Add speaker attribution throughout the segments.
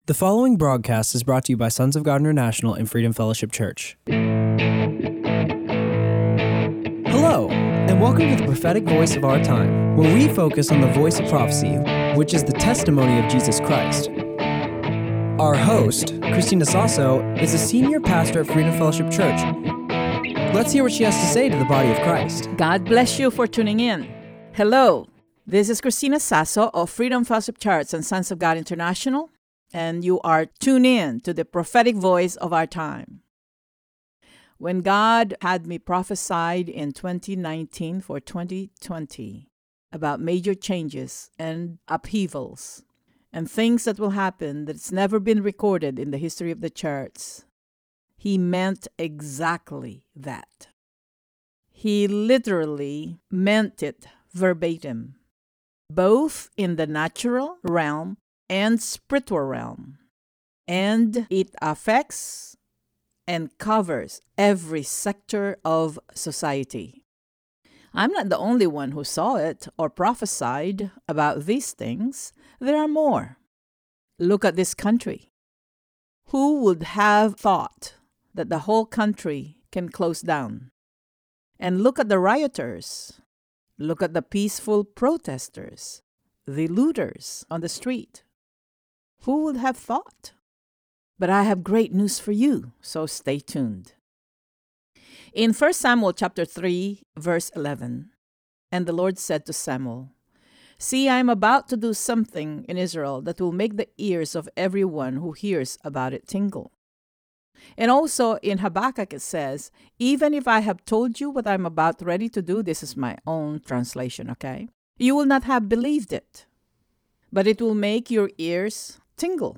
Speaker 1: The following broadcast is brought to you by Sons of God International and Freedom Fellowship Church. Hello, and welcome to the prophetic voice of our time, where we focus on the voice of prophecy, which is the testimony of Jesus Christ. Our host, Christina Sasso, is a senior pastor at Freedom Fellowship Church. Let's hear what she has to say to the body of Christ.
Speaker 2: God bless you for tuning in. Hello, this is Christina Sasso of Freedom Fellowship Church and Sons of God International, and you are tuned in to the prophetic voice of our time. When God had me prophesied in 2019 for 2020 about major changes and upheavals and things that will happen that's never been recorded in the history of the church, He meant exactly that. He literally meant it verbatim, both in the natural realm and spiritual realm. And it affects and covers every sector of society. I'm not the only one who saw it or prophesied about these things. There are more. Look at this country. Who would have thought that the whole country can close down? And look at the rioters. Look at the peaceful protesters, the looters on the street. Who would have thought? But I have great news for you, so stay tuned. In 1 Samuel chapter 3, verse 11, and the Lord said to Samuel, "See, I am about to do something in Israel that will make the ears of everyone who hears about it tingle." And also in Habakkuk it says, "Even if I have told you what I'm about ready to do," this is my own translation, okay? "You will not have believed it, but it will make your ears tingle."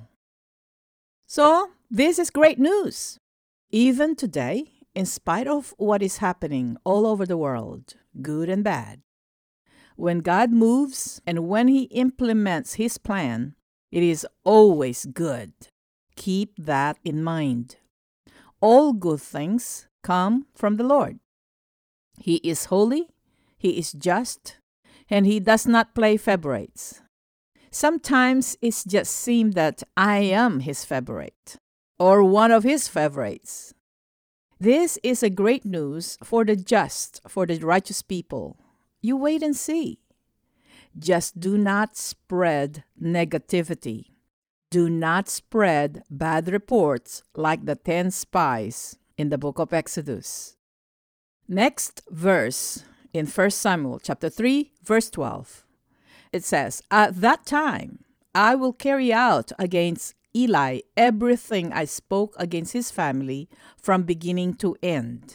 Speaker 2: So, this is great news. Even today, in spite of what is happening all over the world, good and bad, when God moves and when He implements His plan, it is always good. Keep that in mind. All good things come from the Lord. He is holy, He is just, and He does not play favorites. Sometimes it just seems that I am His favorite or one of His favorites. This is a great news for the just, for the righteous people. You wait and see. Just do not spread negativity. Do not spread bad reports like the 10 spies in the book of Exodus. Next verse in 1 Samuel chapter 3, verse 12. It says, "At that time, I will carry out against Eli everything I spoke against his family from beginning to end."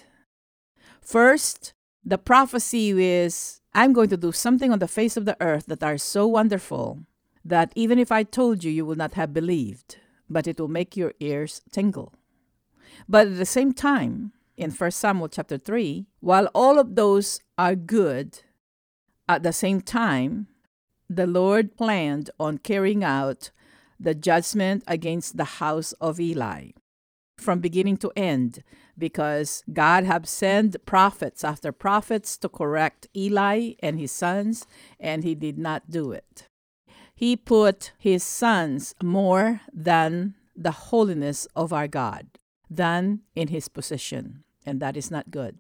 Speaker 2: First, the prophecy is, I'm going to do something on the face of the earth that are so wonderful that even if I told you, you will not have believed, but it will make your ears tingle. But at the same time, in 1 Samuel chapter 3, while all of those are good, at the same time, the Lord planned on carrying out the judgment against the house of Eli from beginning to end, because God had sent prophets after prophets to correct Eli and his sons, and He did not do it. He put His sons more than the holiness of our God, than in His position, and that is not good.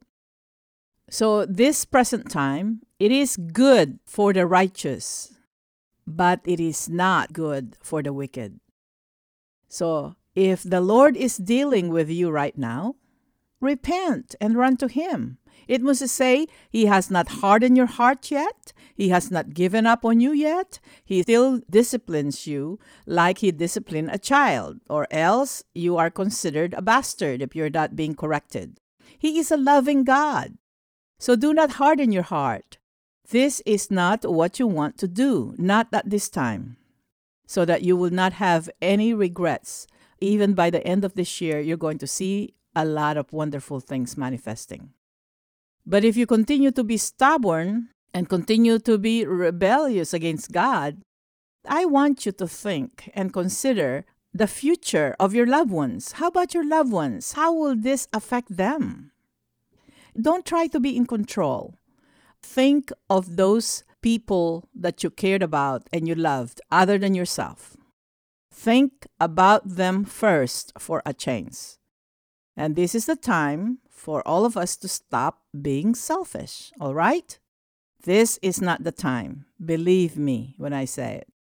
Speaker 2: So this present time, it is good for the righteous, but it is not good for the wicked. So, if the Lord is dealing with you right now, repent and run to Him. It must say, He has not hardened your heart yet. He has not given up on you yet. He still disciplines you like He disciplined a child, or else you are considered a bastard if you're not being corrected. He is a loving God. So do not harden your heart. This is not what you want to do, not at this time, so that you will not have any regrets. Even by the end of this year, you're going to see a lot of wonderful things manifesting. But if you continue to be stubborn and continue to be rebellious against God, I want you to think and consider the future of your loved ones. How about your loved ones? How will this affect them? Don't try to be in control. Think of those people that you cared about and you loved other than yourself. Think about them first for a change. And this is the time for all of us to stop being selfish, all right? This is not the time. Believe me when I say it.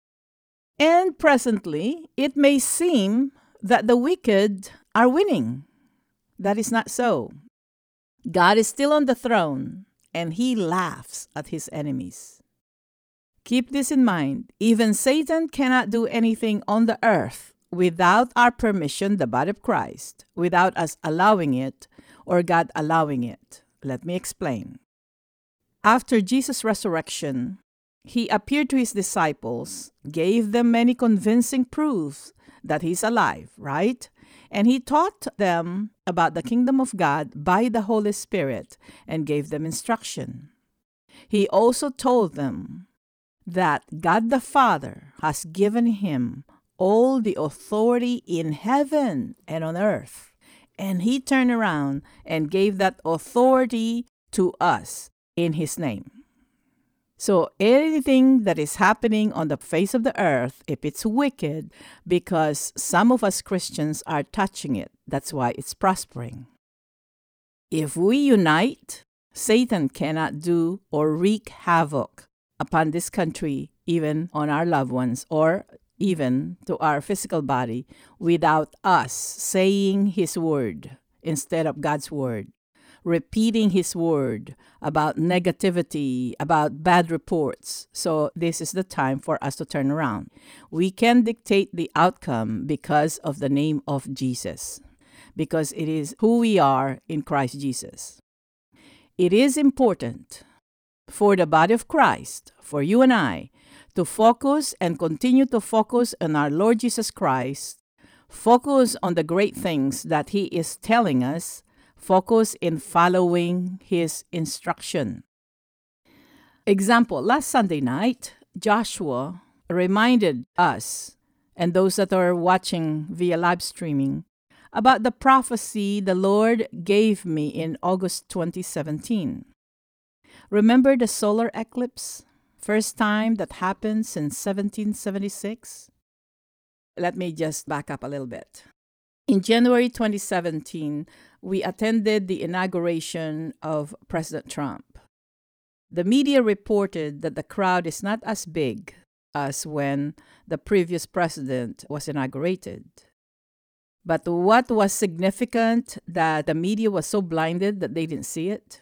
Speaker 2: And presently, it may seem that the wicked are winning. That is not so. God is still on the throne, and he laughs at his enemies. Keep this in mind. Even Satan cannot do anything on the earth without our permission, the body of Christ, without us allowing it or God allowing it. Let me explain. After Jesus' resurrection, he appeared to his disciples, gave them many convincing proofs that he's alive, right? And he taught them about the kingdom of God by the Holy Spirit and gave them instruction. He also told them that God the Father has given him all the authority in heaven and on earth. And he turned around and gave that authority to us in his name. So anything that is happening on the face of the earth, if it's wicked, because some of us Christians are touching it, that's why it's prospering. If we unite, Satan cannot do or wreak havoc upon this country, even on our loved ones, or even to our physical body, without us saying his word instead of God's word, repeating his word about negativity, about bad reports. So this is the time for us to turn around. We can dictate the outcome because of the name of Jesus, because it is who we are in Christ Jesus. It is important for the body of Christ, for you and I, to focus and continue to focus on our Lord Jesus Christ, focus on the great things that he is telling us, focus in following his instruction. Example, last Sunday night, Joshua reminded us and those that are watching via live streaming about the prophecy the Lord gave me in August 2017. Remember the solar eclipse? First time that happened since 1776? Let me just back up a little bit. In January 2017, we attended the inauguration of President Trump. The media reported that the crowd is not as big as when the previous president was inaugurated. But what was significant that the media was so blinded that they didn't see it?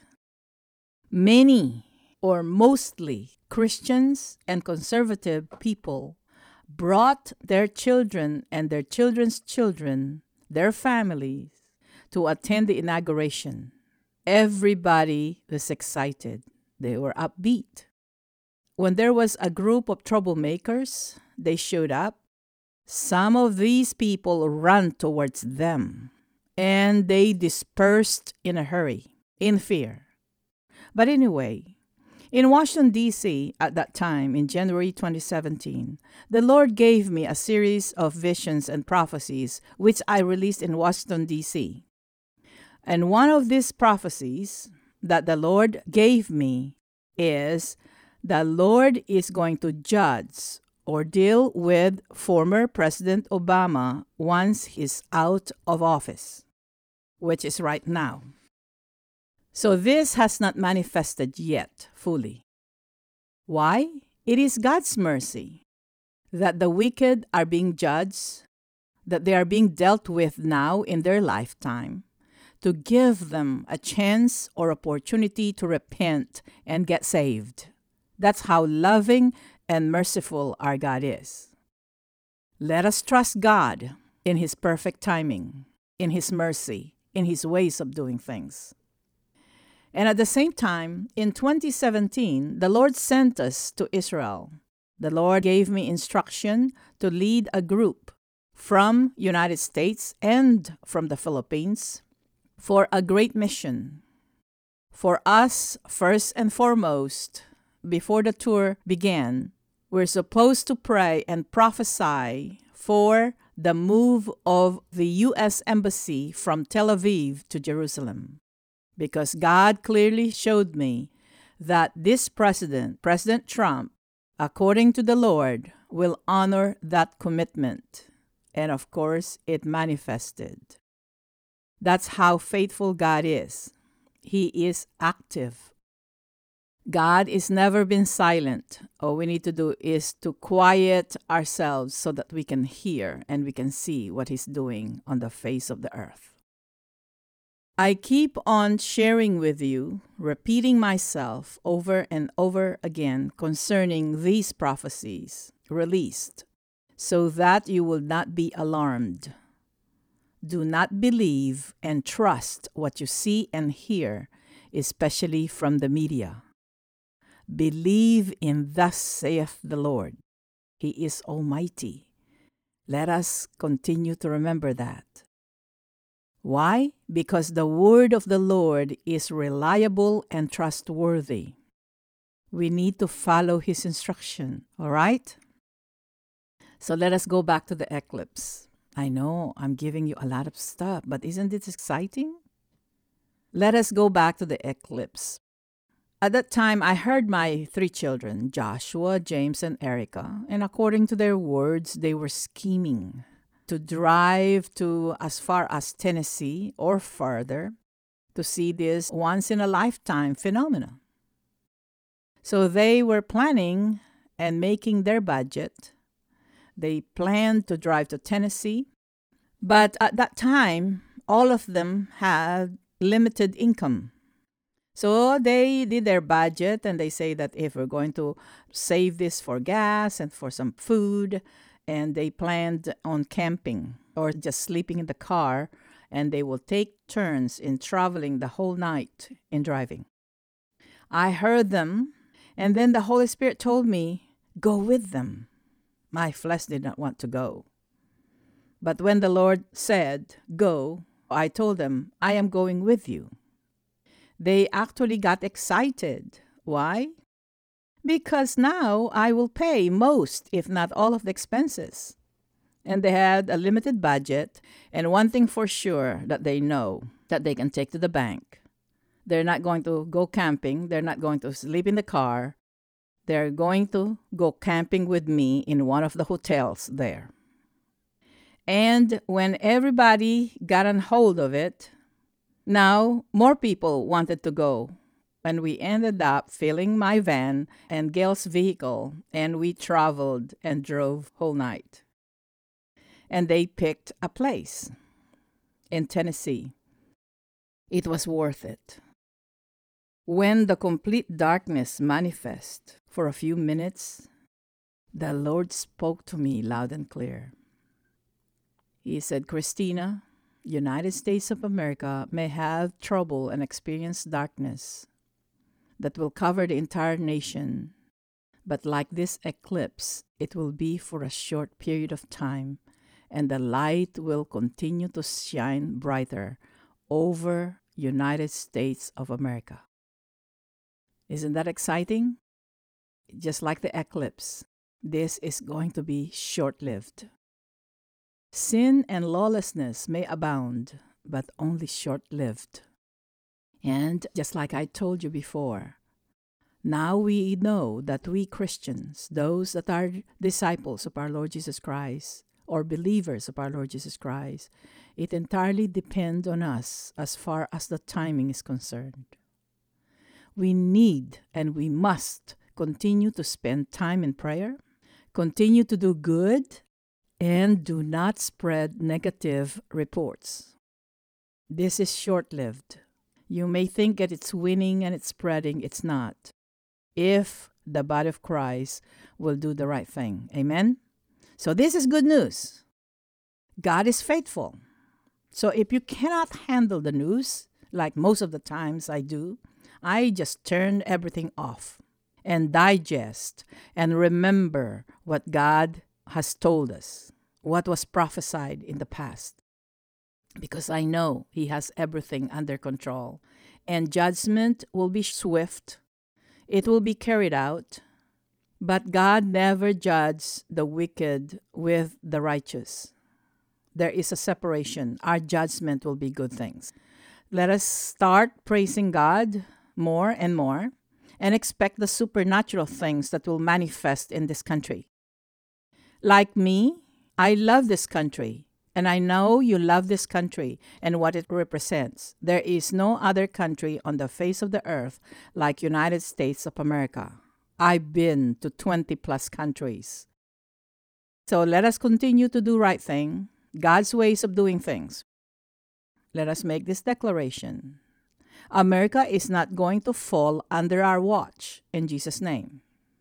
Speaker 2: Many, or mostly, Christians and conservative people brought their children and their children's children, their families, to attend the inauguration. Everybody was excited. They were upbeat. When there was a group of troublemakers, they showed up. Some of these people ran towards them, and they dispersed in a hurry, in fear. But anyway, in Washington, D.C., at that time, in January 2017, the Lord gave me a series of visions and prophecies, which I released in Washington, D.C. And one of these prophecies that the Lord gave me is the Lord is going to judge or deal with former President Obama once he's out of office, which is right now. So this has not manifested yet fully. Why? It is God's mercy that the wicked are being judged, that they are being dealt with now in their lifetime, to give them a chance or opportunity to repent and get saved. That's how loving and merciful our God is. Let us trust God in his perfect timing, in his mercy, in his ways of doing things. And at the same time, in 2017, the Lord sent us to Israel. The Lord gave me instruction to lead a group from United States and from the Philippines for a great mission. For us, first and foremost, before the tour began, we're supposed to pray and prophesy for the move of the U.S. Embassy from Tel Aviv to Jerusalem. Because God clearly showed me that this president, President Trump, according to the Lord, will honor that commitment. And of course, it manifested. That's how faithful God is. He is active. God is never been silent. All we need to do is to quiet ourselves so that we can hear and we can see what He's doing on the face of the earth. I keep on sharing with you, repeating myself over and over again concerning these prophecies released, so that you will not be alarmed. Do not believe and trust what you see and hear, especially from the media. Believe in thus saith the Lord. He is almighty. Let us continue to remember that. Why? Because the word of the Lord is reliable and trustworthy. We need to follow His instruction, all right? So let us go back to the eclipse. I know I'm giving you a lot of stuff, but isn't it exciting? Let us go back to the eclipse. At that time, I heard my 3 children, Joshua, James, and Erica, and according to their words, they were scheming to drive to as far as Tennessee or further to see this once-in-a-lifetime phenomena. So they were planning and making their budget. They planned to drive to Tennessee, but at that time, all of them had limited income. So they did their budget and they say that if we're going to save this for gas and for some food, and they planned on camping or just sleeping in the car, and they will take turns in traveling the whole night in driving. I heard them, and then the Holy Spirit told me, go with them. My flesh did not want to go. But when the Lord said, go, I told them, I am going with you. They actually got excited. Why? Because now I will pay most, if not all, of the expenses. And they had a limited budget, and one thing for sure that they know that they can take to the bank. They're not going to go camping. They're not going to sleep in the car. They're going to go camping with me in one of the hotels there. And when everybody got on hold of it, now more people wanted to go. And we ended up filling my van and Gail's vehicle, and we traveled and drove whole night. And they picked a place in Tennessee. It was worth it. When the complete darkness manifested for a few minutes, the Lord spoke to me loud and clear. He said, Christina, United States of America may have trouble and experience darkness that will cover the entire nation. But like this eclipse, it will be for a short period of time, and the light will continue to shine brighter over United States of America. Isn't that exciting? Just like the eclipse, this is going to be short-lived. Sin and lawlessness may abound, but only short-lived. And just like I told you before, now we know that we Christians, those that are disciples of our Lord Jesus Christ, or believers of our Lord Jesus Christ, it entirely depends on us as far as the timing is concerned. We need and we must continue to spend time in prayer, continue to do good, and do not spread negative reports. This is short-lived. You may think that it's winning and it's spreading. It's not. If the body of Christ will do the right thing. Amen? So this is good news. God is faithful. So if you cannot handle the news, like most of the times I do, I just turn everything off and digest and remember what God has told us, what was prophesied in the past. Because I know He has everything under control. And judgment will be swift. It will be carried out. But God never judges the wicked with the righteous. There is a separation. Our judgment will be good things. Let us start praising God more and more and expect the supernatural things that will manifest in this country. Like me, I love this country, and I know you love this country and what it represents. There is no other country on the face of the earth like United States of America. I've been to 20 plus countries. So let us continue to do right thing, God's ways of doing things. Let us make this declaration. America is not going to fall under our watch in Jesus' name.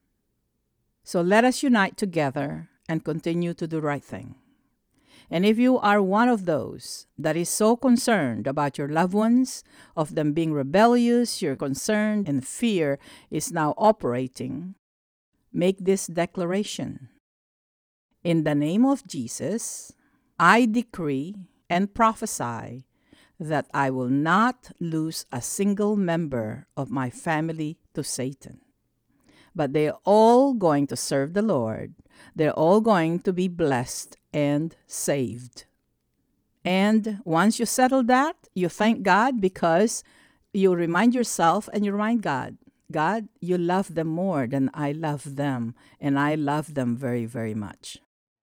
Speaker 2: So let us unite together and continue to do right thing. And if you are one of those that is so concerned about your loved ones, of them being rebellious, your concern and fear is now operating, make this declaration. In the name of Jesus, I decree and prophesy that I will not lose a single member of my family to Satan. But they're all going to serve the Lord. They're all going to be blessed and saved. And once you settle that, you thank God because you remind yourself and you remind God, God, you love them more than I love them, and I love them very, very much.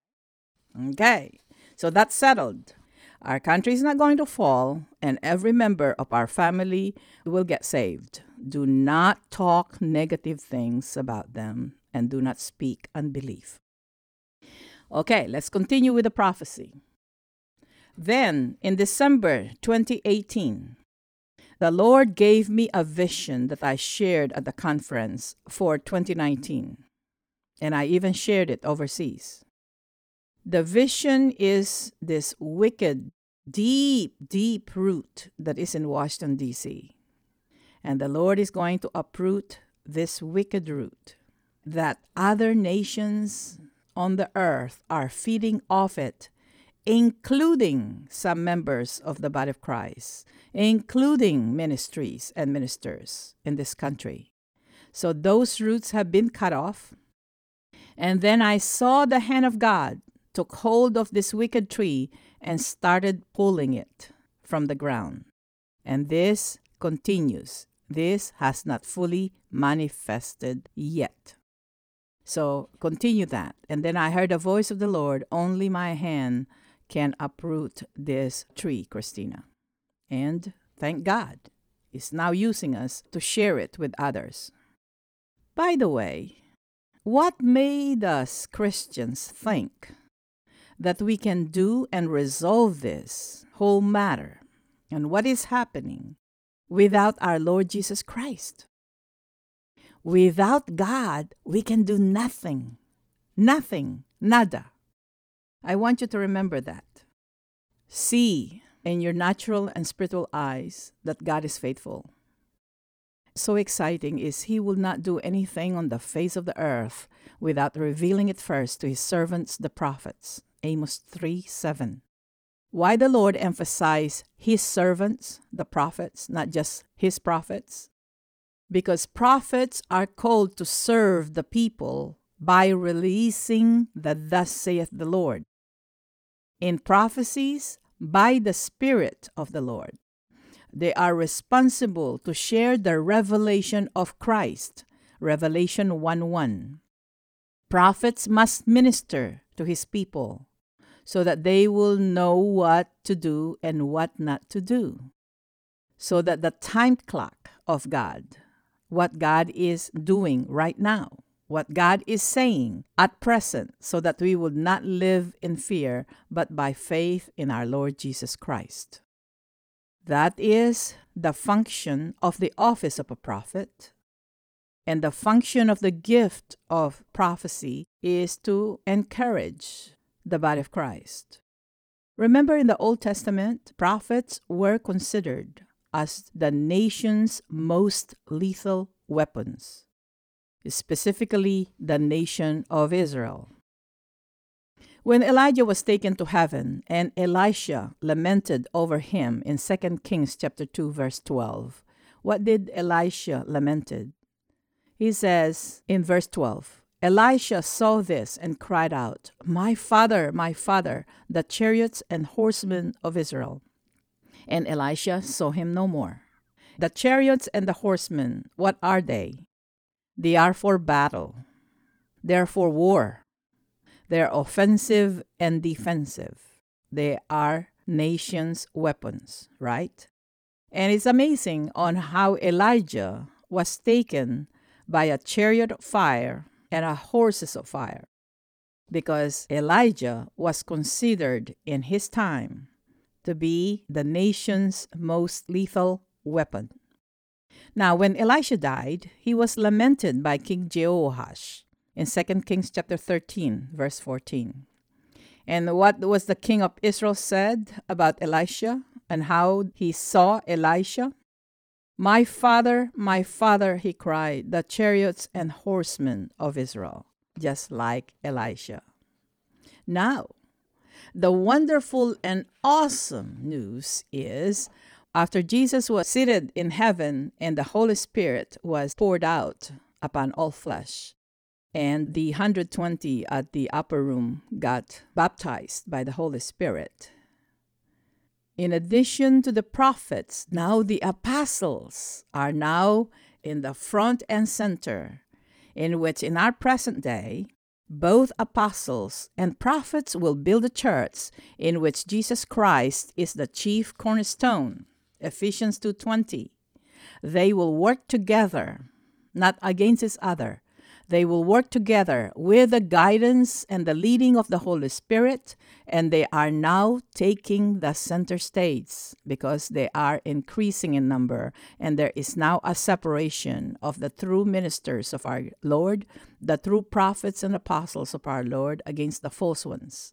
Speaker 2: Okay, so that's settled. Our country is not going to fall, and every member of our family will get saved. Do not talk negative things about them, and do not speak unbelief. Okay, let's continue with the prophecy. Then, in December 2018, the Lord gave me a vision that I shared at the conference for 2019, and I even shared it overseas. The vision is this wicked, deep, deep root that is in Washington, D.C. And the Lord is going to uproot this wicked root that other nations on the earth are feeding off it, including some members of the body of Christ, including ministries and ministers in this country. So those roots have been cut off. And then I saw the hand of God took hold of this wicked tree and started pulling it from the ground. And this continues. This has not fully manifested yet. So continue that. And then I heard a voice of the Lord, only my hand can uproot this tree, Christina. And thank God, He's now using us to share it with others. By the way, what made us Christians think that we can do and resolve this whole matter and what is happening without our Lord Jesus Christ? Without God, we can do nothing. Nothing. Nada. I want you to remember that. See in your natural and spiritual eyes that God is faithful. So exciting is He will not do anything on the face of the earth without revealing it first to His servants, the prophets. Amos 3:7. Why the Lord emphasized His servants, the prophets, not just His prophets? Because prophets are called to serve the people by releasing the thus saith the Lord. In prophecies, by the Spirit of the Lord. They are responsible to share the revelation of Christ, Revelation 1:1. Prophets must minister to His people so that they will know what to do and what not to do. So that the time clock of God, what God is doing right now, what God is saying at present, so that we would not live in fear, but by faith in our Lord Jesus Christ. That is the function of the office of a prophet. And the function of the gift of prophecy is to encourage the body of Christ. Remember, in the Old Testament, prophets were considered as the nation's most lethal weapons, specifically the nation of Israel. When Elijah was taken to heaven and Elisha lamented over him in 2 Kings chapter 2 verse 12, what did Elisha lamented? He says in verse 12, Elisha saw this and cried out, my father, the chariots and horsemen of Israel. And Elisha saw him no more. The chariots and the horsemen, what are they? They are for battle. They are for war. They're offensive and defensive. They are nations' weapons, right? And it's amazing on how Elijah was taken by a chariot of fire and a horses of fire, because Elijah was considered in his time to be the nation's most lethal weapon. Now, when Elisha died, he was lamented by King Jehoash in 2 Kings chapter 13, verse 14. And what was the king of Israel said about Elisha and how he saw Elisha? My father, he cried, the chariots and horsemen of Israel, just like Elisha. Now, the wonderful and awesome news is, after Jesus was seated in heaven and the Holy Spirit was poured out upon all flesh, and the 120 at the upper room got baptized by the Holy Spirit, in addition to the prophets, now the apostles are now in the front and center, in which in our present day, both apostles and prophets will build a church in which Jesus Christ is the chief cornerstone. Ephesians 2:20. They will work together, not against each other. They will work together with the guidance and the leading of the Holy Spirit, and they are now taking the center stage because they are increasing in number, and there is now a separation of the true ministers of our Lord, the true prophets and apostles of our Lord, against the false ones.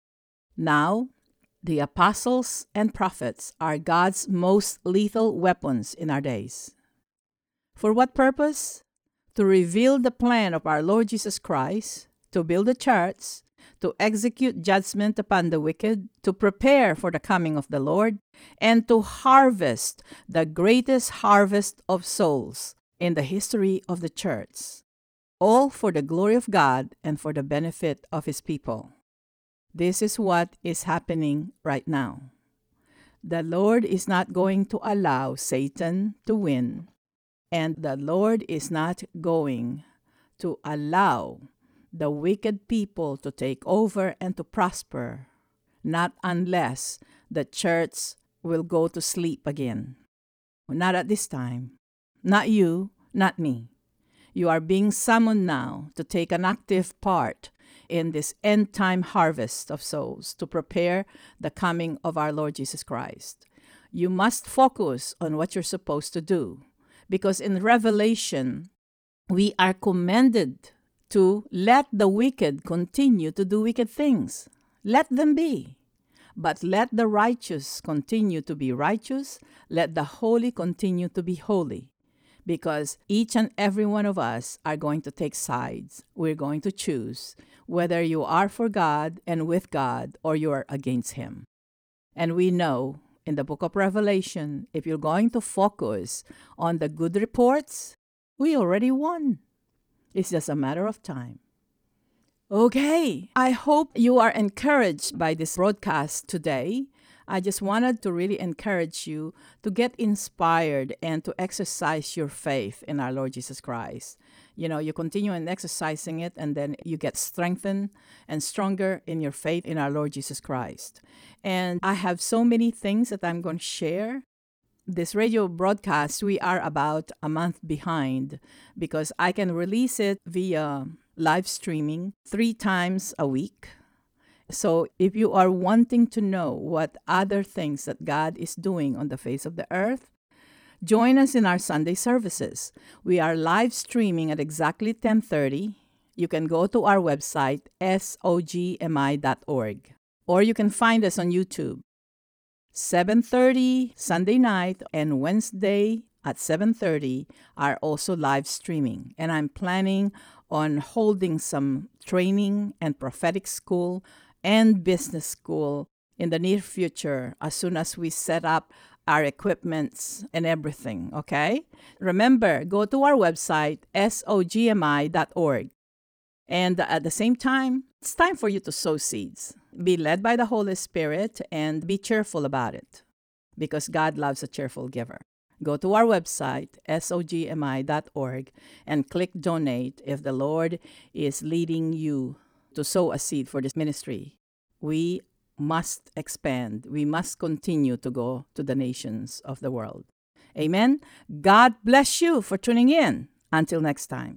Speaker 2: Now, the apostles and prophets are God's most lethal weapons in our days. For what purpose? To reveal the plan of our Lord Jesus Christ, to build a church, to execute judgment upon the wicked, to prepare for the coming of the Lord, and to harvest the greatest harvest of souls in the history of the church, all for the glory of God and for the benefit of His people. This is what is happening right now. The Lord is not going to allow Satan to win, and the Lord is not going to allow the wicked people to take over and to prosper, not unless the church will go to sleep again. Not at this time. Not you, not me. You are being summoned now to take an active part in this end-time harvest of souls to prepare the coming of our Lord Jesus Christ. You must focus on what you're supposed to do, because in Revelation, we are commanded to let the wicked continue to do wicked things. Let them be. But let the righteous continue to be righteous. Let the holy continue to be holy. Because each and every one of us are going to take sides. We're going to choose whether you are for God and with God or you are against Him. And we know in the book of Revelation, if you're going to focus on the good reports, we already won. It's just a matter of time. Okay, I hope you are encouraged by this broadcast today. I just wanted to really encourage you to get inspired and to exercise your faith in our Lord Jesus Christ. You know, you continue in exercising it, and then you get strengthened and stronger in your faith in our Lord Jesus Christ. And I have so many things that I'm going to share. This radio broadcast, we are about a month behind because I can release it via live streaming 3 times a week. So if you are wanting to know what other things that God is doing on the face of the earth, join us in our Sunday services. We are live streaming at exactly 10:30. You can go to our website, sogmi.org, or you can find us on YouTube. 7:30 Sunday night and Wednesday at 7:30 are also live streaming. And I'm planning on holding some training and prophetic school and business school in the near future as soon as we set up our equipments and everything, okay? Remember, go to our website, sogmi.org. And at the same time, it's time for you to sow seeds. Be led by the Holy Spirit and be cheerful about it because God loves a cheerful giver. Go to our website, sogmi.org, and click donate if the Lord is leading you to sow a seed for this ministry, we must expand. We must continue to go to the nations of the world. Amen. God bless you for tuning in. Until next time.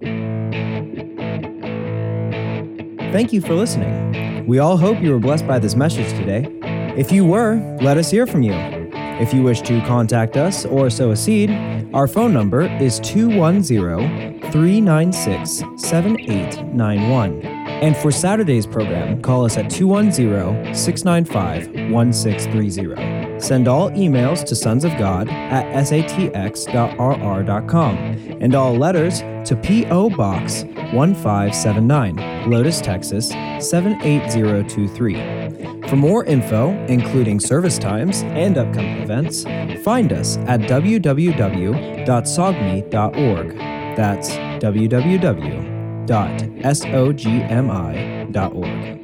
Speaker 1: Thank you for listening. We all hope you were blessed by this message today. If you were, let us hear from you. If you wish to contact us or sow a seed, our phone number is 210-396-7891. And for Saturday's program, call us at 210-695-1630. Send all emails to sonsofgod@satx.rr.com and all letters to P.O. Box 1579, Lotus, Texas 78023. For more info, including service times and upcoming events, find us at www.sogmi.org. That's www.sogmi.org.